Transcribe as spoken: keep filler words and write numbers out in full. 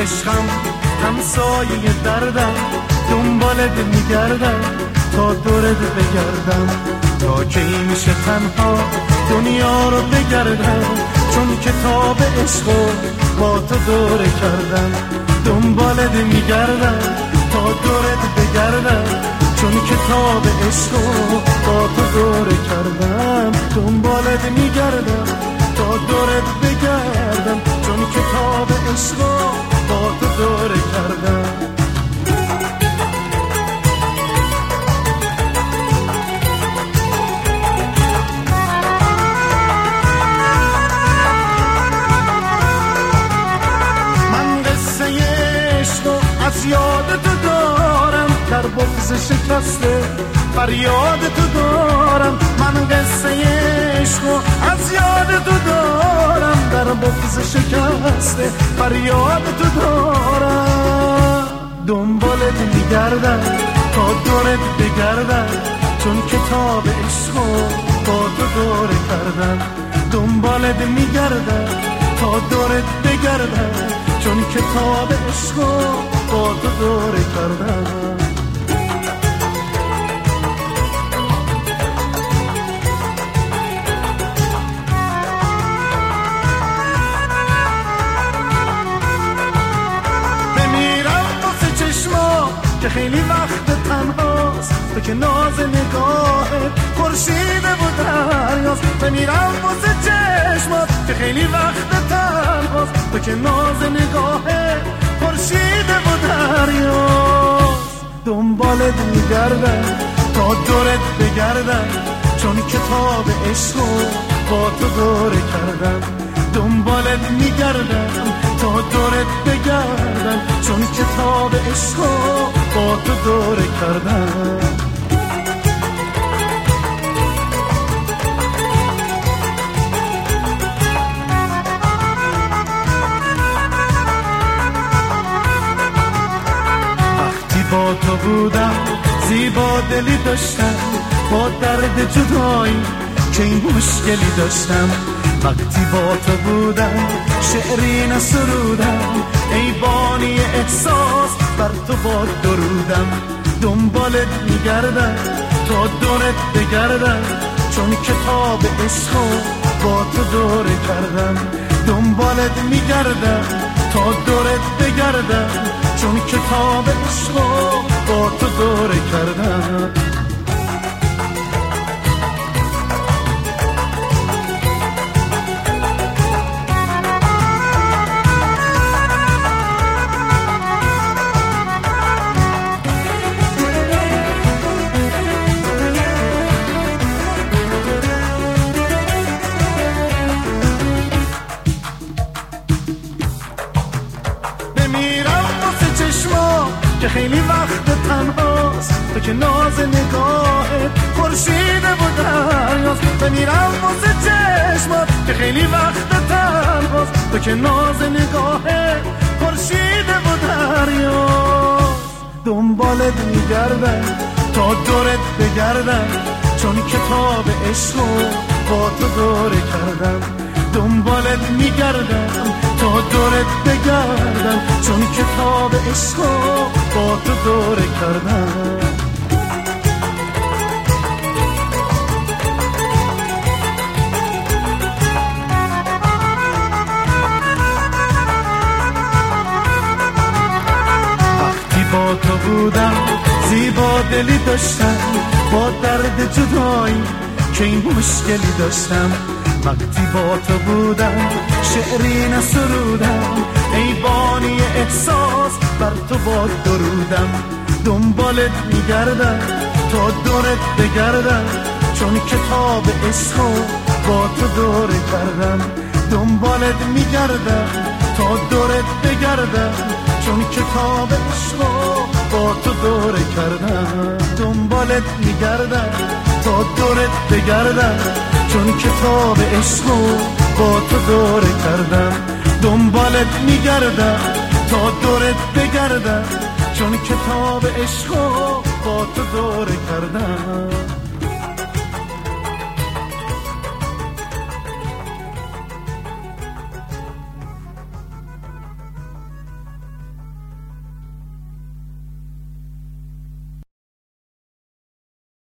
عشقم همسایه دردم، دنبالت میگردم تا دورت بگردم، تا کی میشه تنها دنیا رو بگردم، چون کتاب عشقو با تو دوره کردم، دنبالت میگردم تا دورت بگردم، چون کتاب عشقو با تو دوره کردم، دنبالت میگردم تا دورت بگردم، چون کتاب عشقو با تو دوره کردم. از یاد تو دارم در بغض شکسته، فریاد تو دارم، من قصه عشقو از یاد تو دارم در بغض شکسته، فریاد تو دارم، دنبالت میگردم تا دورت بگردم، چون کتاب عشقو با تو دوره کردم، دنبالت میگردم تا دورت بگردم، چون کتاب عشقو با تو دوره کردم. بمیرم واسه چشما که خیلی وقت تنهاست، تو که ناز نگاهت خورشید و دریاست، بمیرم واسه چشما که خیلی وقت تنهاست، تو که ناز نگاهت خورشید و دریاست، دنبالت میگردم تا دورت بگردم، چون کتاب عشقو با تو دوره کردم، دنبالت میگردم تا دورت بگردم، چون کتاب عشقو با تو دوره کردم. با تو بودم زیبا دلی داشتم، با درد جدایی که این مشکلی داشتم، وقتی با تو بودم شعری نسرودم، ای بانی احساس بر تو با درودم، دنبالت میگردم تا دورت بگردم، چون کتاب عشقو با تو دوره کردم، دنبالت میگردم تا دورت بگردم، چون کتاب عشقو با تو دوره کردم. که خیلی وقت تنهاست، تو که ناز نگاهت خورشید و دریاست، بمیرم واسه چشمات که خیلی وقت تنهاست، تو که ناز نگاهت خورشید و دریاست، دنبالت میگردم تا دورت بگردم، چون کتاب عشقو با تو دوره کردم، دنبالت میگردم تا دورت بگردم، چون کتاب عشقو با تو دوره کردم. وقتی با تو بودم زیبا دلی داشتم، با درد جدایی که این مشکلی داشتم، وقتی با تو بودم شعری نسرودم، ای بانی احساس بر تو با درودم، دنبالت میگردم تا دورت بگردم، چون کتاب عشقو با تو دوره کردم، دنبالت میگردم تا دورت بگردم، چون کتاب عشقو با تو دوره کردم، دنبالت میگردم تا دورت بگردم، چون کتاب عشقو با تو دوره کردم، دنبالت میگردم تا دورت بگردم، چون کتاب عشقو با تو دوره کردم.